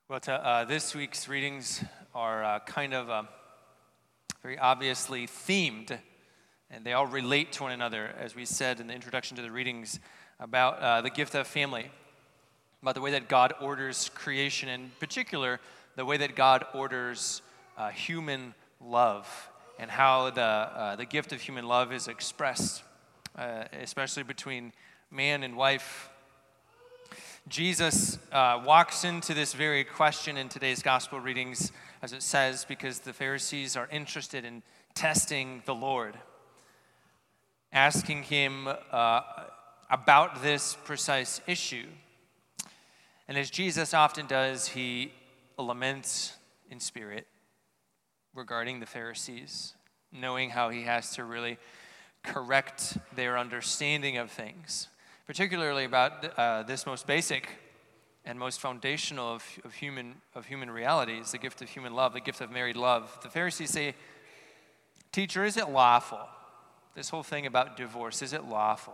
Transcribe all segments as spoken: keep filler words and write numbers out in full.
Well, to, uh, this week's readings are uh, kind of uh, very obviously themed, and they all relate to one another, as we said in the introduction to the readings, about uh, the gift of family, about the way that God orders creation, in particular, the way that God orders uh, human love, and how the, uh, the gift of human love is expressed, uh, especially between man and wife. Jesus uh, walks into this very question in today's gospel readings, as it says, because the Pharisees are interested in testing the Lord, asking him uh, about this precise issue. And as Jesus often does, he laments in spirit regarding the Pharisees, knowing how he has to really correct their understanding of things, particularly about uh, this most basic and most foundational of, of human of human realities, the gift of human love, the gift of married love. The Pharisees say, "Teacher, is it lawful? This whole thing about divorce, is it lawful?"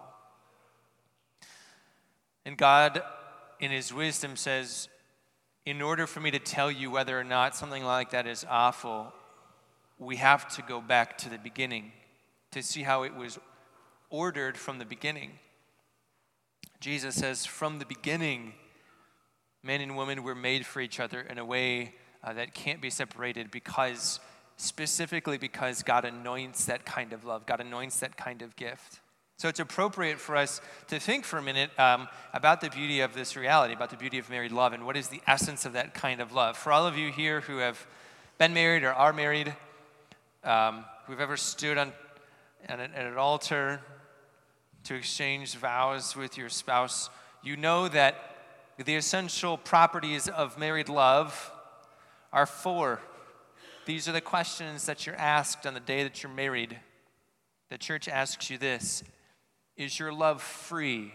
And God, in his wisdom, says, in order for me to tell you whether or not something like that is awful, we have to go back to the beginning to see how it was ordered from the beginning. Jesus says, from the beginning, men and women were made for each other in a way uh, that can't be separated because, specifically because God anoints that kind of love. God anoints that kind of gift. So it's appropriate for us to think for a minute um, about the beauty of this reality, about the beauty of married love, and what is the essence of that kind of love. For all of you here who have been married or are married, um, who've ever stood on at an, at an altar to exchange vows with your spouse, you know that the essential properties of married love are four. These are the questions that you're asked on the day that you're married. The church asks you this: is your love free?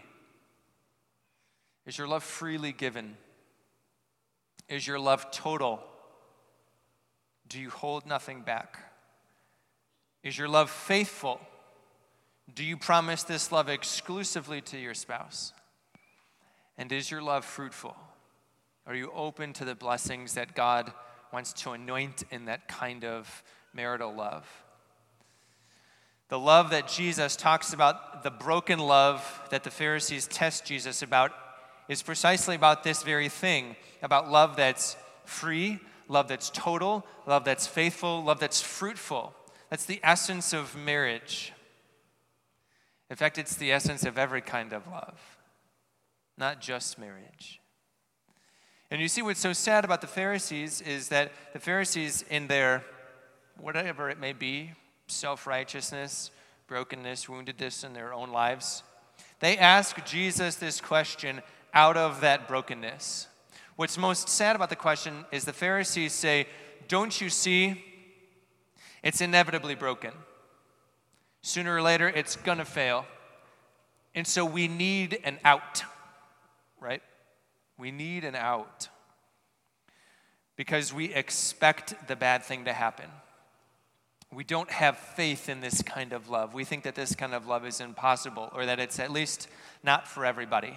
Is your love freely given? Is your love total? Do you hold nothing back? Is your love faithful? Do you promise this love exclusively to your spouse? And is your love fruitful? Are you open to the blessings that God wants to anoint in that kind of marital love? The love that Jesus talks about, the broken love that the Pharisees test Jesus about, is precisely about this very thing, about love that's free, love that's total, love that's faithful, love that's fruitful. That's the essence of marriage. In fact, it's the essence of every kind of love, not just marriage. And you see what's so sad about the Pharisees is that the Pharisees, in their, whatever it may be, self-righteousness, brokenness, woundedness in their own lives, they ask Jesus this question out of that brokenness. What's most sad about the question is the Pharisees say, "Don't you see? It's inevitably broken. Sooner or later, it's going to fail. And so we need an out," right? We need an out because we expect the bad thing to happen. We don't have faith in this kind of love. We think that this kind of love is impossible, or that it's at least not for everybody.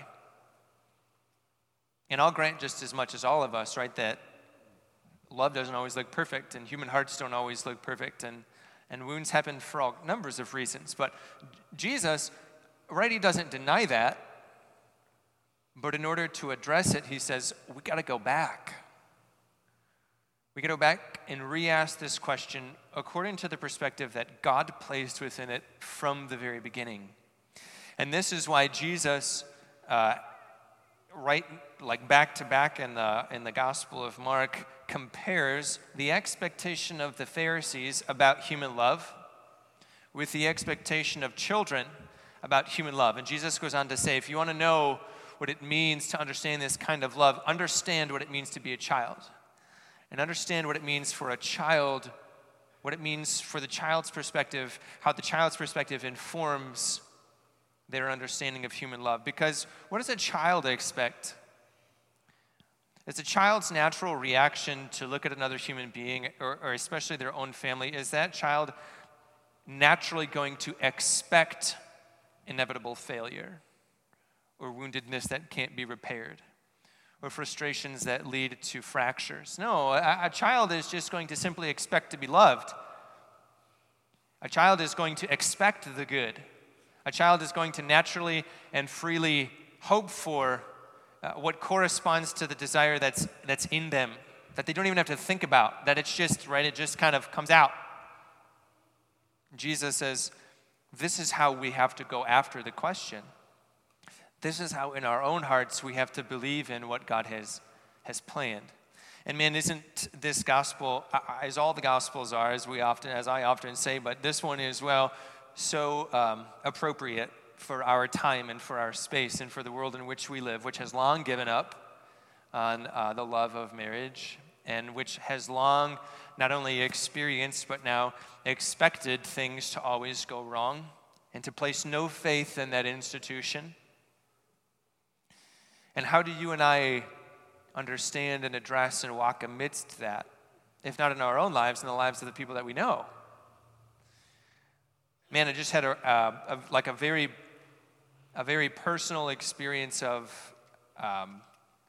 And I'll grant just as much as all of us, right, that love doesn't always look perfect, and human hearts don't always look perfect, and And wounds happen for all numbers of reasons. But Jesus, right, he doesn't deny that. But in order to address it, he says, we got to go back. We got to go back and re-ask this question according to the perspective that God placed within it from the very beginning. And this is why Jesus, uh, right, like back to back in the in the Gospel of Mark, compares the expectation of the Pharisees about human love with the expectation of children about human love. And Jesus goes on to say, if you want to know what it means to understand this kind of love, understand what it means to be a child. And understand what it means for a child, what it means for the child's perspective, how the child's perspective informs their understanding of human love. Because what does a child expect? It's a child's natural reaction to look at another human being, or, or especially their own family. Is that child naturally going to expect inevitable failure or woundedness that can't be repaired? or frustrations that lead to fractures. No, a, a child is just going to simply expect to be loved. A child is going to expect the good. A child is going to naturally and freely hope for uh, what corresponds to the desire that's that's in them, that they don't even have to think about, that it's just, right, it just kind of comes out. Jesus says, this is how we have to go after the question. This is how in our own hearts we have to believe in what God has, has planned. And man, isn't this gospel, as all the gospels are, as we often, as I often say, but this one is, well, so um, appropriate for our time and for our space and for the world in which we live, which has long given up on uh, the love of marriage, and which has long not only experienced but now expected things to always go wrong and to place no faith in that institution. And how do you and I understand and address and walk amidst that, if not in our own lives, in the lives of the people that we know? Man, I just had a, uh, a like a very, a very personal experience of, um,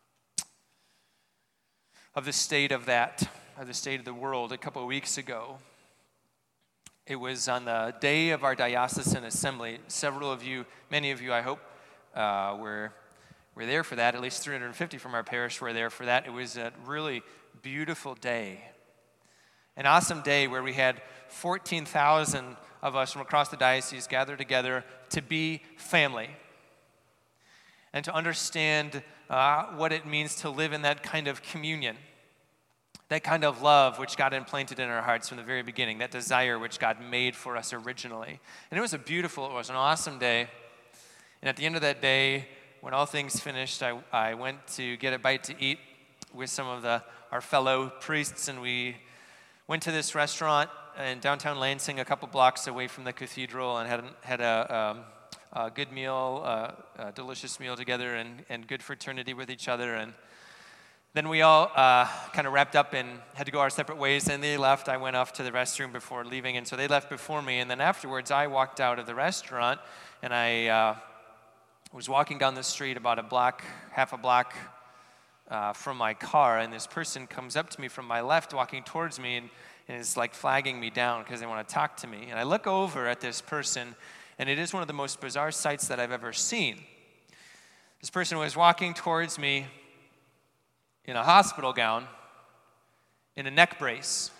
of the state of that, of the state of the world a couple of weeks ago. It was on the day of our diocesan assembly. Several of you, many of you, I hope, uh, were were there for that. At least three hundred fifty from our parish were there for that. It was a really beautiful day, an awesome day where we had fourteen thousand of us from across the diocese gathered together to be family and to understand uh, what it means to live in that kind of communion, that kind of love which God implanted in our hearts from the very beginning, that desire which God made for us originally. And it was a beautiful, it was an awesome day. And at the end of that day, when all things finished, I, I went to get a bite to eat with some of the our fellow priests, and we went to this restaurant in downtown Lansing, a couple blocks away from the cathedral, and had had a, um, a good meal, uh, a delicious meal together, and, and good fraternity with each other. And then we all uh, kind of wrapped up and had to go our separate ways, and they left. I went off to the restroom before leaving, and so they left before me. And then afterwards, I walked out of the restaurant, and I uh, was walking down the street about a block, half a block uh, from my car, and this person comes up to me from my left, walking towards me, and, and is like flagging me down because they want to talk to me. And I look over at this person, and it is one of the most bizarre sights that I've ever seen. This person was walking towards me in a hospital gown, in a neck brace.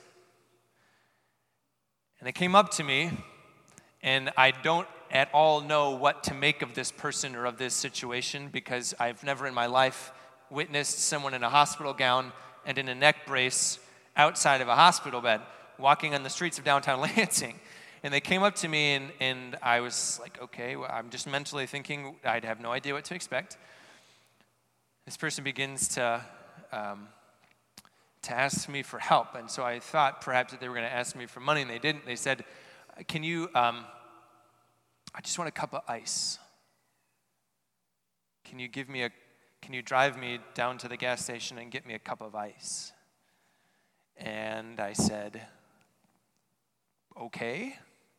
And they came up to me, and I don't at all know what to make of this person or of this situation, because I've never in my life witnessed someone in a hospital gown and in a neck brace outside of a hospital bed walking on the streets of downtown Lansing. And they came up to me, and, and I was like, okay, well, I'm just mentally thinking I'd have no idea what to expect. This person begins to um, to ask me for help. And so I thought perhaps that they were going to ask me for money, and they didn't. They said, can you, um, I just want a cup of ice. Can you give me a, can you drive me down to the gas station and get me a cup of ice? And I said, okay.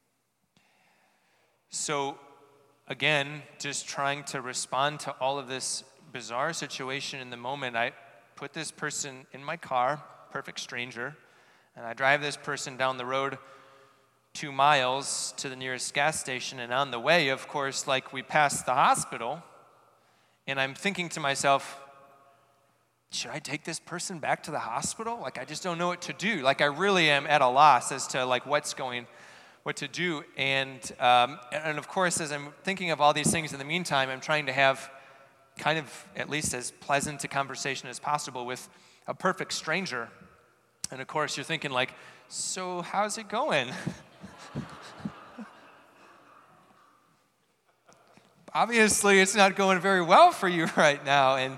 So again, just trying to respond to all of this bizarre situation in the moment, I put this person in my car, perfect stranger, and I drive this person down the road two miles to the nearest gas station. And on the way, of course, like we passed the hospital, and I'm thinking to myself, should I take this person back to the hospital? Like, I just don't know what to do. Like, I really am at a loss as to like what's going, what to do. And um, and of course, as I'm thinking of all these things in the meantime, I'm trying to have kind of at least as pleasant a conversation as possible with a perfect stranger. And of course, you're thinking like, so how's it going? Obviously, it's not going very well for you right now. And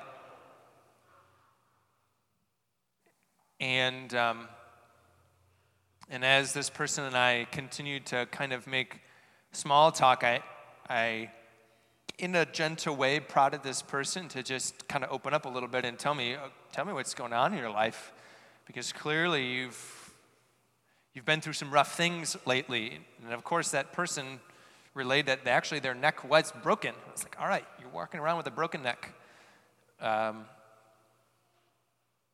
And um, and as this person and I continued to kind of make small talk, I, I, in a gentle way, prodded this person to just kind of open up a little bit and tell me, tell me what's going on in your life, because clearly you've you've been through some rough things lately. And of course, that person relayed that actually their neck was broken. I was like, all right, you're walking around with a broken neck. Um,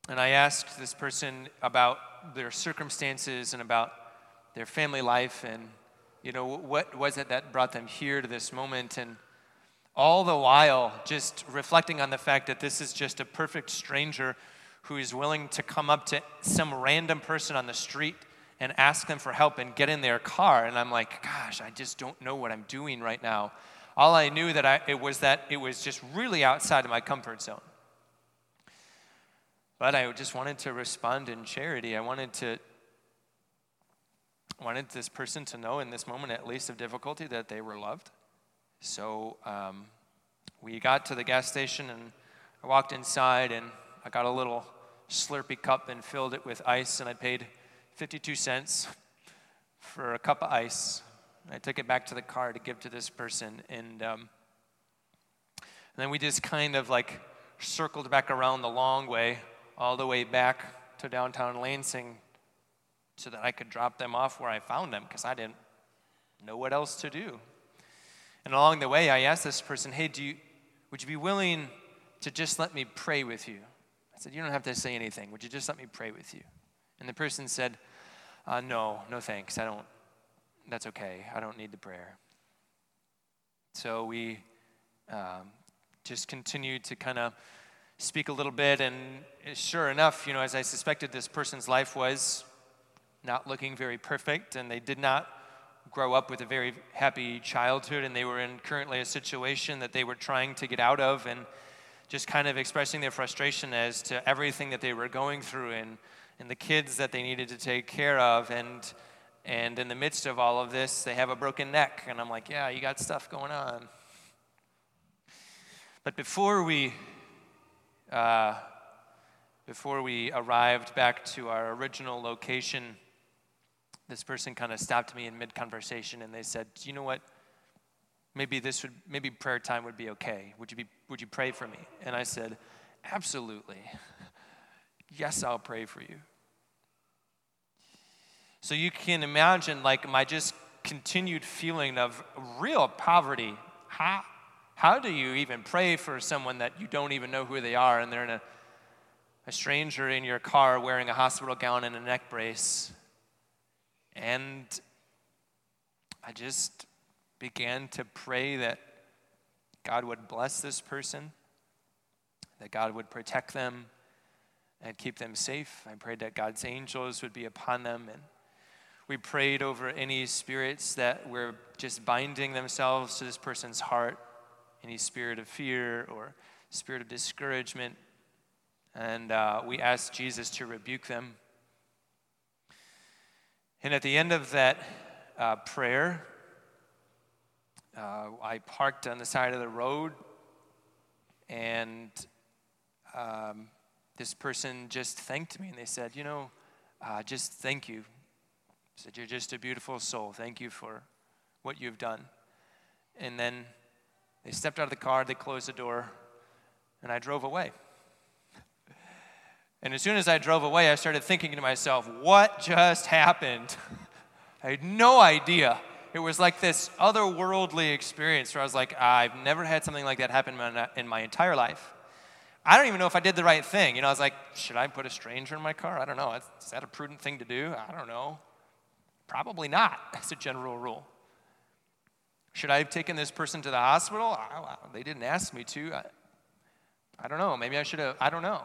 And I asked this person about their circumstances and about their family life and, you know, what was it that brought them here to this moment. And all the while just reflecting on the fact that this is just a perfect stranger who is willing to come up to some random person on the street and ask them for help and get in their car. And I'm like, gosh, I just don't know what I'm doing right now. All I knew that I, it was that it was just really outside of my comfort zone. But I just wanted to respond in charity. I wanted to I wanted this person to know in this moment, at least of difficulty, that they were loved. So um, we got to the gas station, and I walked inside, and I got a little Slurpee cup and filled it with ice, and I paid fifty-two cents for a cup of ice. I took it back to the car to give to this person, and, um, and then we just kind of like circled back around the long way, all the way back to downtown Lansing, so that I could drop them off where I found them, because I didn't know what else to do. And along the way, I asked this person, hey, do you, would you be willing to just let me pray with you? I said, you don't have to say anything. Would you just let me pray with you? And the person said, uh, no, no thanks. I don't, that's okay. I don't need the prayer. So we um, just continued to kind of speak a little bit, and sure enough, you know, as I suspected, this person's life was not looking very perfect, and they did not grow up with a very happy childhood, and they were in currently a situation that they were trying to get out of, and just kind of expressing their frustration as to everything that they were going through, and, and the kids that they needed to take care of, and and in the midst of all of this, they have a broken neck, and I'm like, yeah, you got stuff going on. But before we uh, before we arrived back to our original location, this person kind of stopped me in mid-conversation, and they said, do you know what? Maybe this would, maybe prayer time would be okay. Would you be, would you pray for me? And I said, absolutely. Yes, I'll pray for you. So you can imagine, like, my just continued feeling of real poverty. How, how do you even pray for someone that you don't even know who they are, and they're in a, a stranger in your car wearing a hospital gown and a neck brace? And I just began to pray that God would bless this person, that God would protect them and keep them safe. I prayed that God's angels would be upon them, and we prayed over any spirits that were just binding themselves to this person's heart, any spirit of fear or spirit of discouragement, and uh, we asked Jesus to rebuke them. And at the end of that uh, prayer, uh, I parked on the side of the road, and um, this person just thanked me, and they said, you know, uh, just thank you. They said, you're just a beautiful soul. Thank you for what you've done. And then they stepped out of the car, they closed the door, and I drove away. And as soon as I drove away, I started thinking to myself, what just happened? I had no idea. It was like this otherworldly experience where I was like, I've never had something like that happen in my, in my entire life. I don't even know if I did the right thing. You know, I was like, should I put a stranger in my car? I don't know. Is that a prudent thing to do? I don't know. Probably not, as a general rule. Should I have taken this person to the hospital? I, they didn't ask me to. I, I don't know. Maybe I should have. I don't know.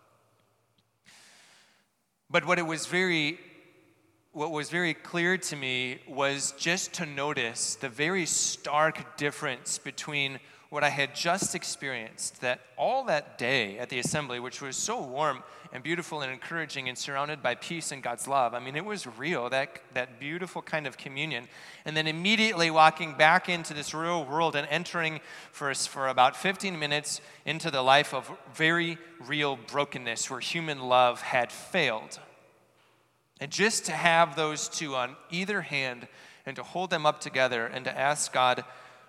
But what it was very, what was very clear to me was just to notice the very stark difference between what I had just experienced, that all that day at the assembly, which was so warm and beautiful and encouraging and surrounded by peace and God's love. I mean, it was real, that, that beautiful kind of communion. And then immediately walking back into this real world and entering for, for about fifteen minutes into the life of very real brokenness where human love had failed. And just to have those two on either hand and to hold them up together and to ask God,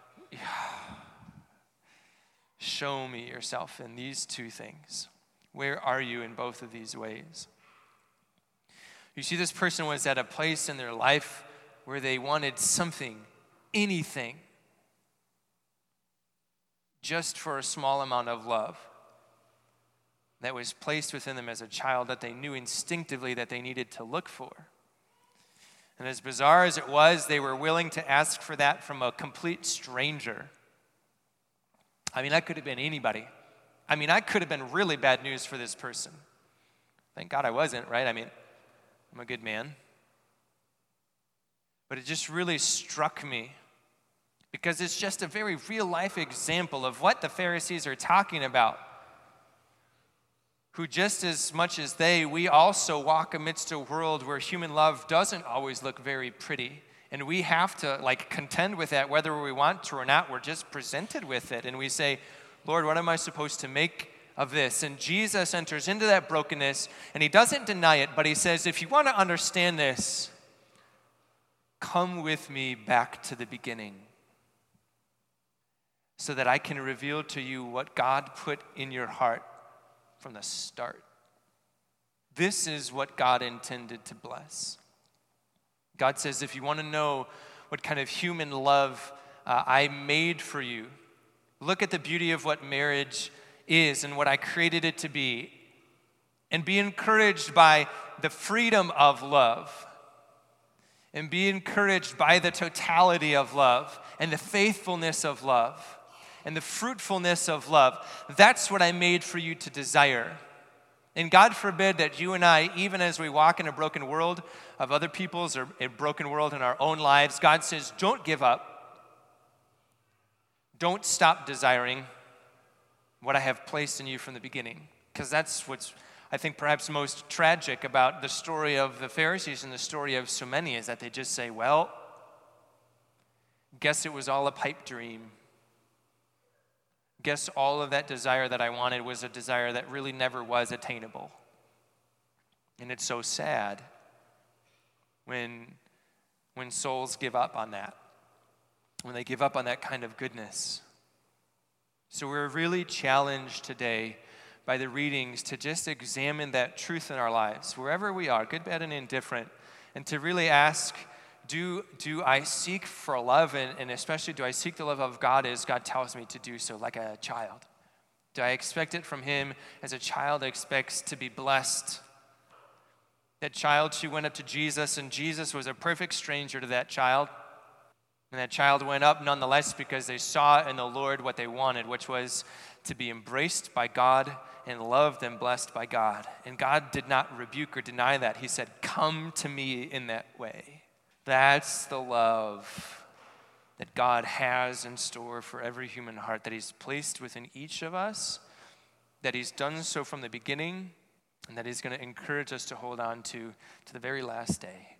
show me yourself in these two things. Where are you in both of these ways? You see, this person was at a place in their life where they wanted something, anything, just for a small amount of love. that was placed within them as a child that they knew instinctively that they needed to look for. And as bizarre as it was, they were willing to ask for that from a complete stranger. I mean, that could have been anybody. I mean, I could have been really bad news for this person. Thank God I wasn't, right? I mean, I'm a good man. But it just really struck me because it's just a very real life example of what the Pharisees are talking about. Who just as much as they, we also walk amidst a world where human love doesn't always look very pretty. And we have to like contend with that whether we want to or not. We're just presented with it. And we say, Lord, what am I supposed to make of this? And Jesus enters into that brokenness and he doesn't deny it, but he says, if you want to understand this, come with me back to the beginning so that I can reveal to you what God put in your heart from the start. This is what God intended to bless. God says, if you want to know what kind of human love uh, I made for you, look at the beauty of what marriage is and what I created it to be, and be encouraged by the freedom of love, and be encouraged by the totality of love, and the faithfulness of love, and the fruitfulness of love. That's what I made for you to desire. And God forbid that you and I, even as we walk in a broken world of other people's or a broken world in our own lives, God says, don't give up. Don't stop desiring what I have placed in you from the beginning. Because that's what's, I think, perhaps most tragic about the story of the Pharisees and the story of so many is that they just say, well, guess it was all a pipe dream. Guess all of that desire that I wanted was a desire that really never was attainable. And it's so sad when, when souls give up on that, when they give up on that kind of goodness. So we're really challenged today by the readings to just examine that truth in our lives, wherever we are, good, bad, and indifferent, and to really ask, Do, do I seek for love, and, and especially do I seek the love of God as God tells me to do so, like a child? Do I expect it from him as a child expects to be blessed? That child, she went up to Jesus, and Jesus was a perfect stranger to that child. And that child went up nonetheless because they saw in the Lord what they wanted, which was to be embraced by God and loved and blessed by God. And God did not rebuke or deny that. He said, come to me in that way. That's the love that God has in store for every human heart, that he's placed within each of us, that he's done so from the beginning, and that he's going to encourage us to hold on to to the very last day.